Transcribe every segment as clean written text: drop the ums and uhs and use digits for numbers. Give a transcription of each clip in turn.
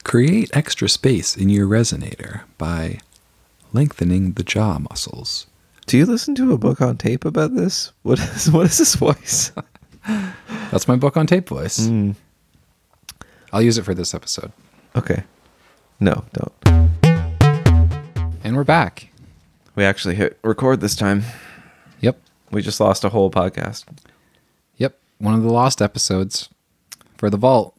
Create extra space in your resonator by lengthening the jaw muscles. Do you listen to a book on tape about this? What is this voice? That's my book on tape voice. I'll use it for this episode. Okay. No, don't. And we're back. We actually hit record this time. Yep. We just lost a whole podcast. Yep. One of the lost episodes for the vault.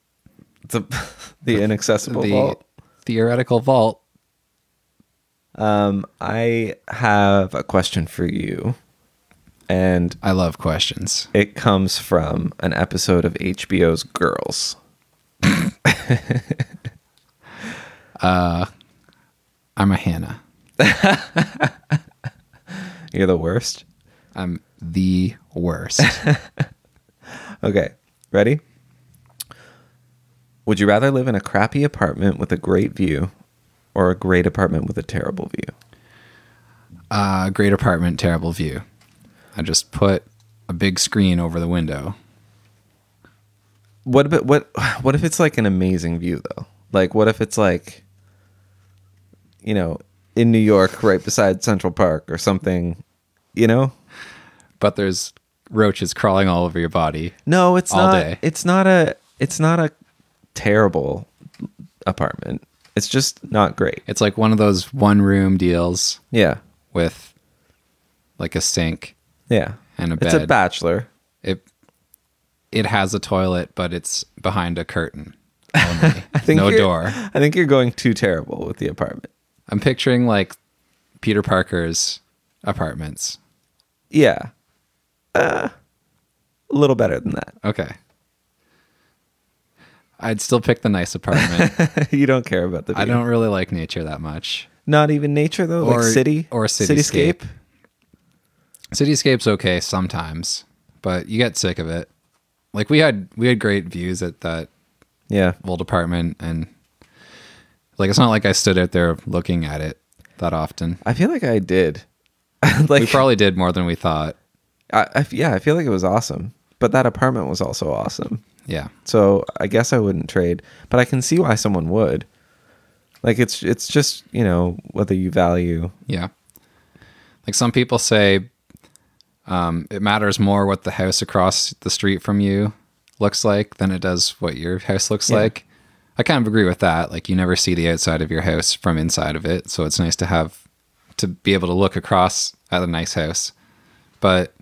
The inaccessible vault. Theoretical vault. I have a question for you. And I love questions. it comes from an episode of HBO's Girls. I'm a Hannah. You're the worst? I'm the worst. Okay, ready? Would you rather live in a crappy apartment with a great view or a great apartment with a terrible view? Great apartment, terrible view. I just put a big screen over the window. What if it's like an amazing view though? Like what if it's like, you know, in New York right beside Central Park or something, you know? But there's roaches crawling all over your body. No, it's all not. Day. It's not a terrible apartment. It's just not great. It's like one of those one room deals Yeah. with like a sink Yeah. and a bed. It's a bachelor. It has a toilet, but it's behind a curtain only. No you're- door. I think you're going too terrible with the apartment. I'm picturing like Peter Parker's apartments. Yeah. A little better than that. Okay. I'd still pick the nice apartment. You don't care about the view. I don't really like nature that much. Not even nature though, like city or cityscape. Cityscape's okay sometimes, but you get sick of it. Like we had great views at that Yeah. old apartment, and like it's not like I stood out there looking at it that often. I feel like I did. We probably did more than we thought. I feel like it was awesome. But that apartment was also awesome. Yeah. So I guess I wouldn't trade, but I can see why someone would. Like it's just, you know, whether you value. Yeah. Like some people say it matters more what the house across the street from you looks like than it does what your house looks like. I kind of agree with that. Like you never see the outside of your house from inside of it. So it's nice to be able to look across at a nice house. But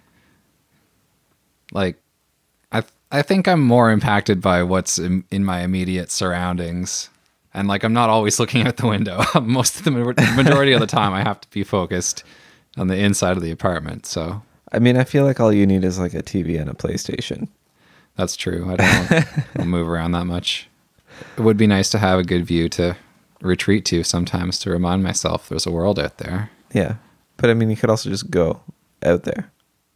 like, I think I'm more impacted by what's in my immediate surroundings. And like, I'm not always looking out the window. Most of the majority of the time I have to be focused on the inside of the apartment. So I mean, I feel like all you need is like a TV and a PlayStation. that's true. I don't move around that much. It would be nice to have a good view to retreat to sometimes to remind myself there's a world out there. Yeah. But I mean, you could also just go out there.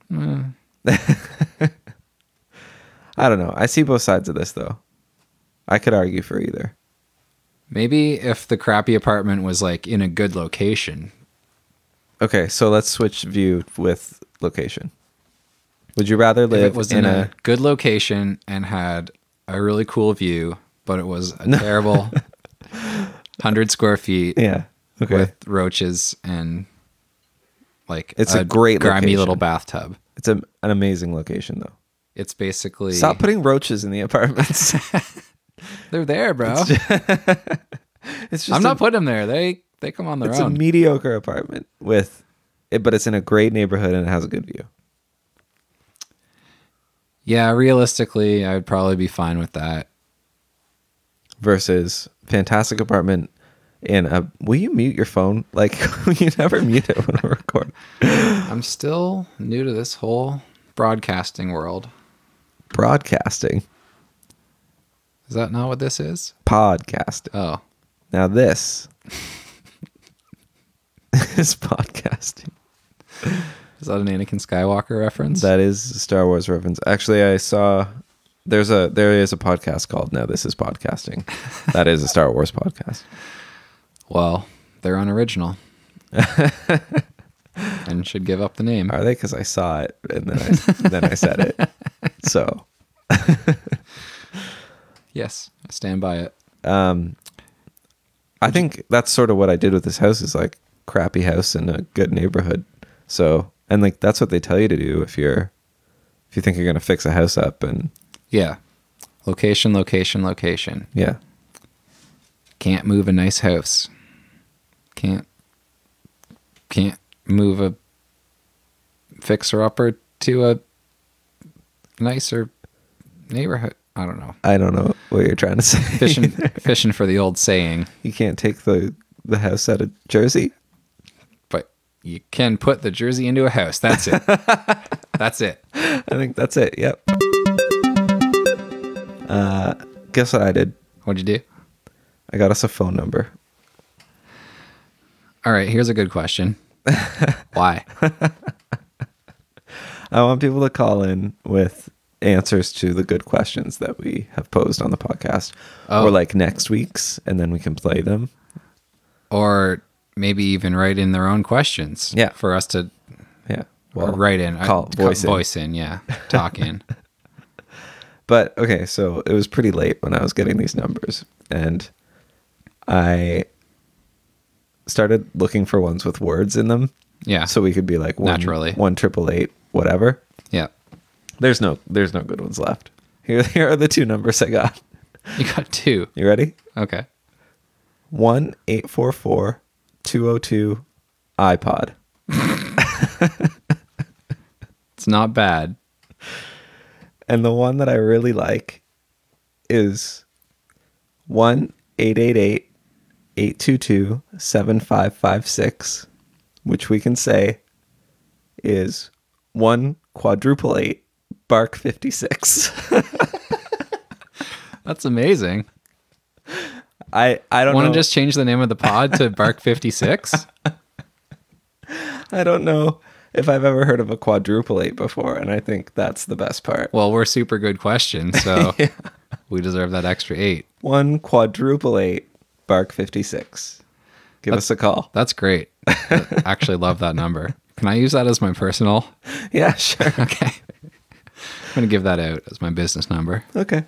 I don't know. I see both sides of this though. I could argue for either. Maybe if the crappy apartment was like in a good location. Okay, so let's switch view with location. Would you rather If live it was in a good location and had a really cool view, but it was a terrible 100 square feet Yeah. Okay. with roaches and like It's a great grimy location. little bathtub. It's an amazing location though. It's basically Stop putting roaches in the apartments. they're there, bro. It's just I'm not putting them there. They come on their It's own. a mediocre apartment with it, but it's in a great neighborhood and it has a good view. Yeah, realistically, I would probably be fine with that. Versus fantastic apartment in a. Will you mute your phone? Like you never mute it when we record. I'm still new to this whole broadcasting world. Broadcasting, Is that not what this is? podcasting. Oh, Now this is podcasting. is that an Anakin Skywalker reference? That is a Star Wars reference. Actually, I saw there is a podcast called Now This Is Podcasting. That is a Star Wars podcast. Well, they're unoriginal. And should give up the name. Are they? Because I saw it and then I said it. So Yes, I stand by it. I think that's sort of what I did with this house, is like crappy house in a good neighborhood. So, and like that's what they tell you to do if you think you're going to fix a house up. And Yeah. Location, location, location. yeah. Can't move a nice house. Can't move a fixer-upper to a nicer neighborhood. I don't know. I don't know what you're trying to say. Fishing for the old saying. You can't take the house out of Jersey. But you can put the Jersey into a house. That's it. That's it. I think that's it. Yep. Guess what I did? What'd you do? I got us a phone number. All right, here's a good question. Why? I want people to call in with answers to the good questions that we have posed on the podcast. Oh. Or like next week's, and then we can play them. Or maybe even write in their own questions. Yeah. For us to Yeah. or write in. Voice in, yeah. Talk in. But okay, so it was pretty late when I was getting these numbers, and I started looking for ones with words in them. Yeah. So we could be like Naturally. 1-888, whatever. Yeah. There's no good ones left. Here are the two numbers I got. You got two. You ready? Okay. 1-844-202 iPod. It's not bad. And the one that I really like is 1-888-822-7556, which we can say is 1-888 Bark 56. That's amazing. I don't Want know. to just change the name of the pod to Bark 56? I don't know if I've ever heard of a 8 before, and I think that's the best part. Well, we're super good questions, so we deserve that extra 8. 1-888 Bark 56. Give us a call. That's great. I actually love that number. Can I use that as my personal? Yeah, sure. Okay. I'm going to give that out as my business number. Okay.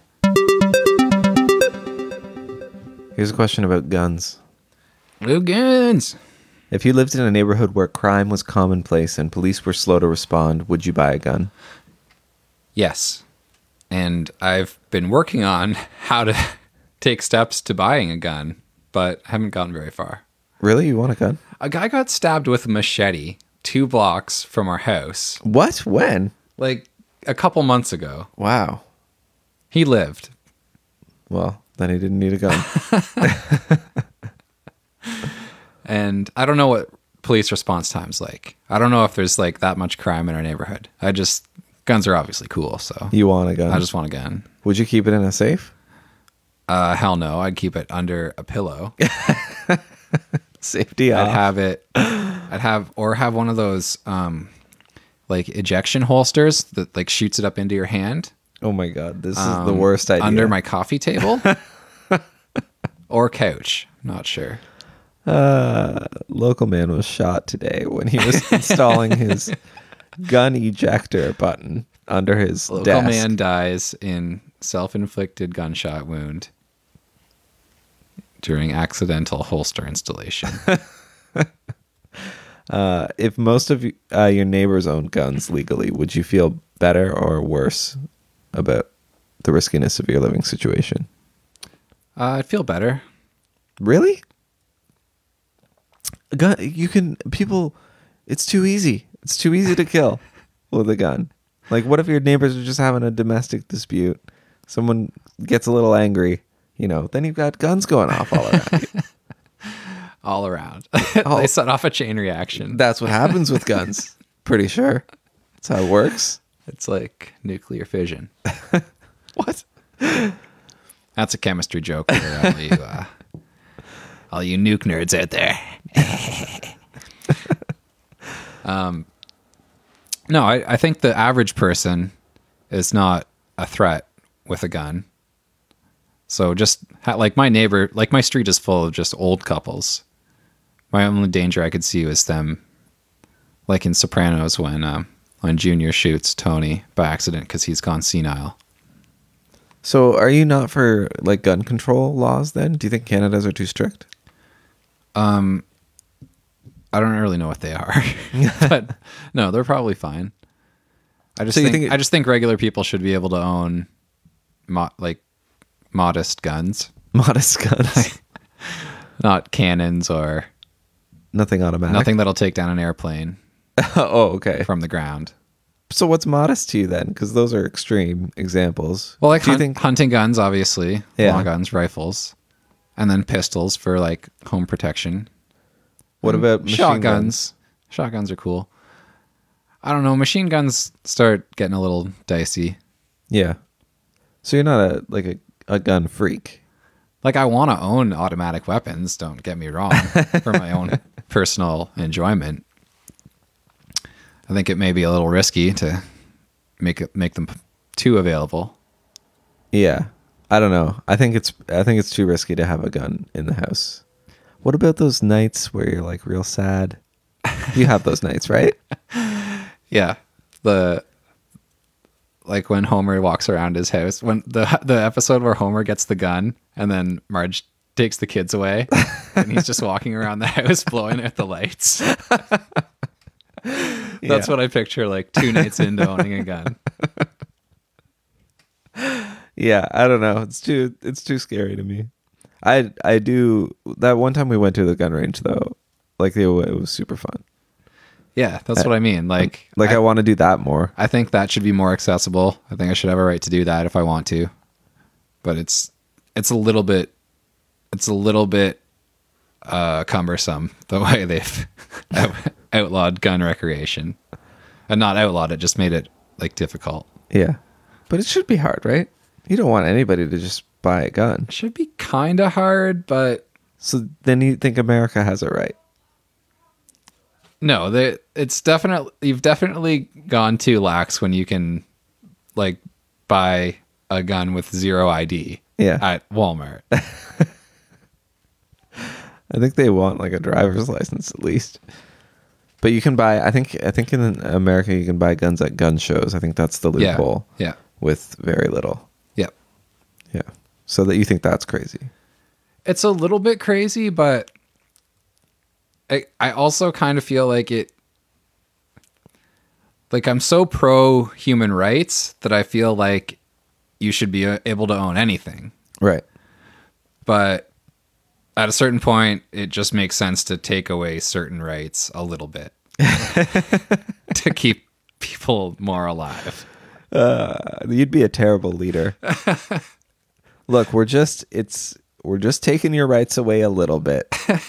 Here's a question about guns. Lugans. If you lived in a neighborhood where crime was commonplace and police were slow to respond, would you buy a gun? Yes. And I've been working on how to take steps to buying a gun, but haven't gotten very far. Really? You want a gun? A guy got stabbed with a machete 2 blocks from our house, What? When? like a couple months ago. Wow. He lived. Well, then he didn't need a gun. And I don't know what police response time's like. I don't know if there's like that much crime in our neighborhood. Guns are obviously cool, so You want a gun? I just want a gun. Would you keep it in a safe? Hell no, I'd keep it under a pillow. Safety off. I'd have one of those like ejection holsters that like shoots it up into your hand Oh my God, this is the worst idea. under my coffee table or couch. Not sure. Local man was shot today when he was installing his gun ejector button under his Local desk. man dies in self-inflicted gunshot wound during accidental holster installation. If most of your neighbors owned guns legally, would you feel better or worse about the riskiness of your living situation? I'd feel better. Really? Gun, it's too easy. It's too easy to kill with a gun. Like, what if your neighbors are just having a domestic dispute? Someone gets a little angry, then you've got guns going off all around you. All around. They set off a chain reaction. That's what happens with guns. Pretty sure. That's how it works. It's like nuclear fission. What? That's a chemistry joke for all you nuke nerds out there. No, I think the average person is not a threat with a gun. So just like my neighbor, like my street is full of just old couples. My only danger I could see was them, like in Sopranos when Junior shoots Tony by accident because he's gone senile. So are you not for like gun control laws then? Do you think Canada's are too strict? I don't really know what they are, but no, they're probably fine. I just So you think, think I just think regular people should be able to own like modest guns, Modest guns. not cannons or Nothing automatic. nothing that'll take down an airplane Oh, okay. from the ground. So what's modest to you then? Because those are extreme examples. Well, like do you think? hunting guns, obviously, Yeah. long guns, rifles, and then pistols for like home protection. What about machine guns? shotguns? Shotguns are cool. I don't know. Machine guns start getting a little dicey. Yeah. So you're not a gun freak. Like, I want to own automatic weapons, don't get me wrong, for my own personal enjoyment. I think it may be a little risky to make them too available. Yeah. I don't know. I think it's too risky to have a gun in the house. What about those nights where you're like real sad? You have those nights, right? Yeah. Like when Homer walks around his house, when the episode where Homer gets the gun and then Marge takes the kids away and he's just walking around the house blowing out the lights. That's what I picture, like 2 nights into owning a gun. Yeah, I don't know. It's too scary to me. I do that one time we went to the gun range though. Like it was super fun. Yeah, that's what I mean. Like I want to do that more. I think that should be more accessible. I think I should have a right to do that if I want to. But it's a little bit cumbersome the way they've outlawed gun recreation. And not outlawed it, just made it like difficult. Yeah. But it should be hard, right? You don't want anybody to just buy a gun. It should be kind of hard, but So then you think America has it right? no, you've definitely gone too lax when you can like buy a gun with 0 ID at Walmart. I think they want like a driver's license at least. But you can buy I think in America you can buy guns at gun shows. I think that's the loophole. Yeah. With very little. Yep. Yeah. So that you think that's crazy. It's a little bit crazy, but I also kind of feel like I'm so pro human rights that I feel like you should be able to own anything. Right. But at a certain point, it just makes sense to take away certain rights a little bit to keep people more alive. You'd be a terrible leader. Look, we're just taking your rights away a little bit.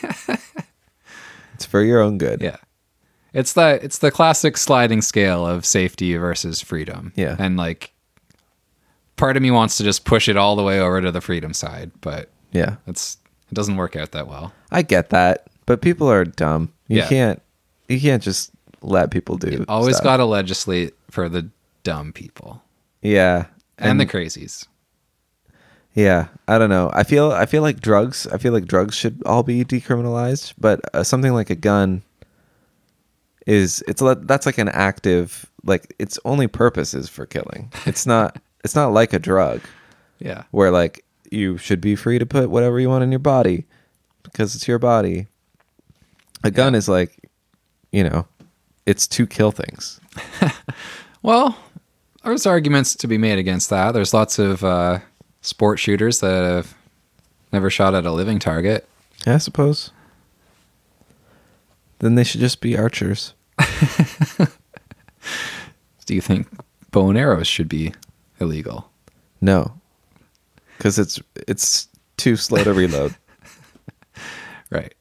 It's for your own good. Yeah. It's the classic sliding scale of safety versus freedom. Yeah. And like part of me wants to just push it all the way over to the freedom side, but Yeah. it doesn't work out that well. I get that, but people are dumb. You Yeah. can't just let people do. Always stuff. got to legislate for the dumb people Yeah. and the crazies. Yeah, I don't know. I feel like drugs. I feel like drugs should all be decriminalized, but something like a gun that's like an active, like its only purpose is for killing. It's not like a drug Yeah. where like you should be free to put whatever you want in your body because it's your body. A gun is like, it's to kill things. Well, there's arguments to be made against that. There's lots of sport shooters that have never shot at a living target. Yeah, I suppose. Then they should just be archers. Do you think bow and arrows should be illegal? No, because it's too slow to reload. Right.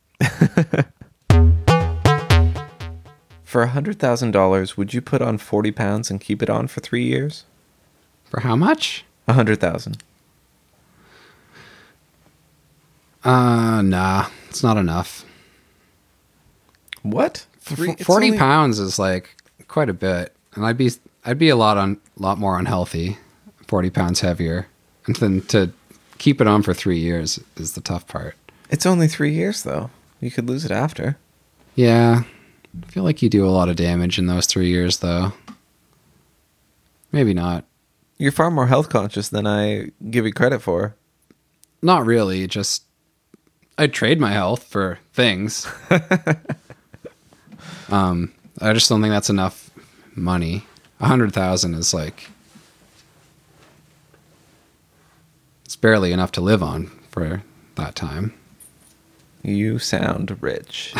For $100,000, would you put on 40 pounds and keep it on for 3 years? For how much? 100,000. Nah, it's not enough. What? 40 pounds is like quite a bit, and I'd be a lot more unhealthy. 40 pounds heavier, and then to keep it on for 3 years is the tough part. It's only 3 years though. You could lose it after. Yeah, I feel like you do a lot of damage in those 3 years, though. Maybe not. You're far more health conscious than I give you credit for. Not really. Just I'd trade my health for things. I just don't think that's enough money. 100,000 is like, it's barely enough to live on for that time. You sound rich.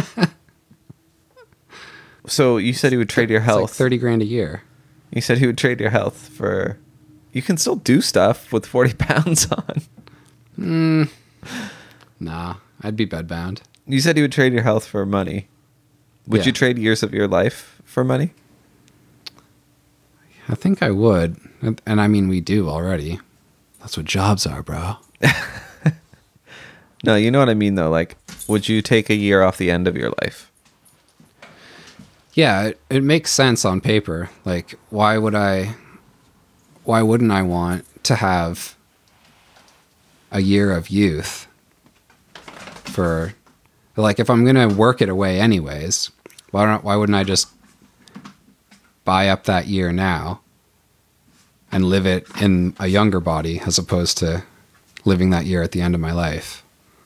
So you said you would trade your It's like health. 30 grand a year. You said you would trade your health for. You can still do stuff with 40 pounds on. Nah, I'd be bedbound. You said you would trade your health for money. Would Yeah. you trade years of your life for money? I think I would. And I mean, we do already. That's what jobs are, bro. No, you know what I mean, though. Like, would you take a year off the end of your life? Yeah, it makes sense on paper. Like, why wouldn't I want to have a year of youth for, like, if I'm going to work it away anyways, why wouldn't I just buy up that year now and live it in a younger body as opposed to living that year at the end of my life?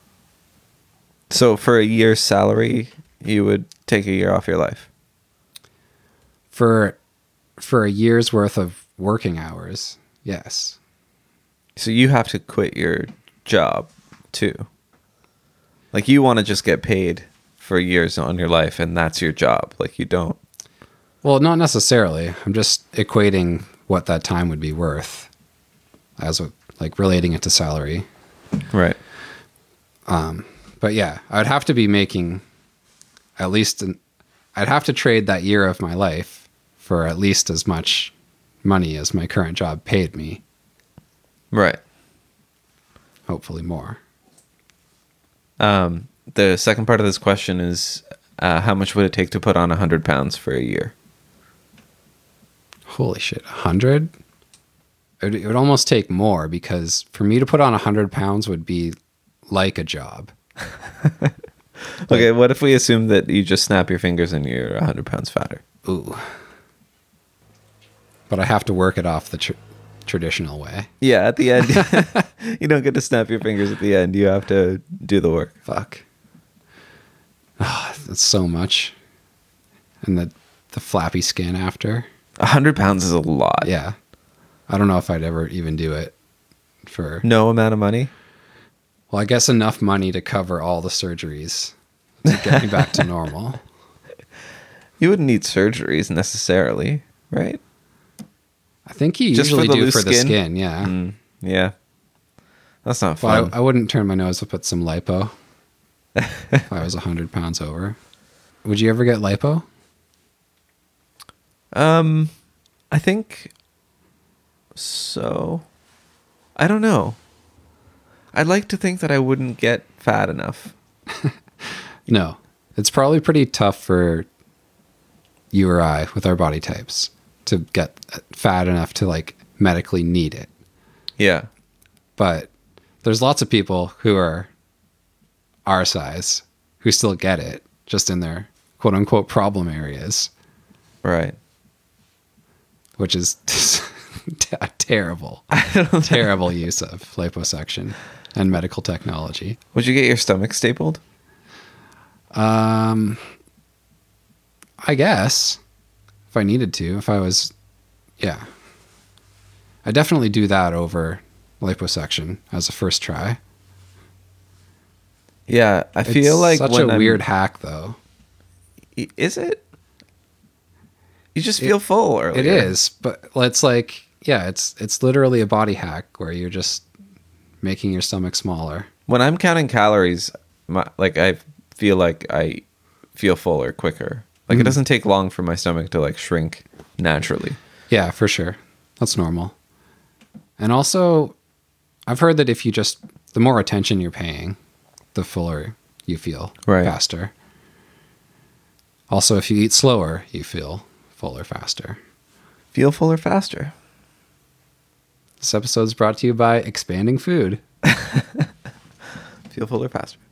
So for a year's salary, you would take a year off your life. For a year's worth of working hours, yes. So you have to quit your job too. Like, you want to just get paid for years on your life, and that's your job. Like, you don't. Well, not necessarily. I'm just equating what that time would be worth like relating it to salary. Right. But yeah, I'd have to be making at least I'd have to trade that year of my life for at least as much money as my current job paid me. Right. Hopefully more. The second part of this question is, how much would it take to put on 100 pounds for a year? Holy shit, 100? It would almost take more, because for me to put on 100 pounds would be like a job. Okay, what if we assume that you just snap your fingers and you're 100 pounds fatter? Ooh. But I have to work it off the traditional way. Yeah, at the end, you don't get to snap your fingers at the end. You have to do the work. Fuck. Oh, that's so much. And the flappy skin after. 100 pounds is a lot. Yeah. I don't know if I'd ever even do it for... No amount of money? Well, I guess enough money to cover all the surgeries to get me back to normal. You wouldn't need surgeries necessarily, right? I think you Just for usually the do loose for the skin? skin, yeah. Yeah. That's not fun. Well, I wouldn't turn my nose up at some lipo if I was 100 pounds over. Would you ever get lipo? I think so. I don't know. I'd like to think that I wouldn't get fat enough. No. It's probably pretty tough for you or I with our body types to get fat enough to like medically need it. Yeah. But there's lots of people who are our size who still get it, just in their quote unquote problem areas, Right. which is a terrible use of liposuction and medical technology. Would you get your stomach stapled? I guess if I needed to, yeah, I definitely do that over liposuction as a first try. Yeah, I It's feel like such when a weird hack though. Is it? You just feel full earlier. It is, but it's like, yeah, it's literally a body hack where you're just making your stomach smaller. When I'm counting calories, I feel like I feel fuller quicker. Like, it doesn't take long for my stomach to like shrink naturally. Yeah, for sure. That's normal. And also, I've heard that if you the more attention you're paying, the fuller you feel faster. Also, if you eat slower, you feel fuller faster. Feel fuller faster. This episode is brought to you by Expanding Food. Feel fuller faster.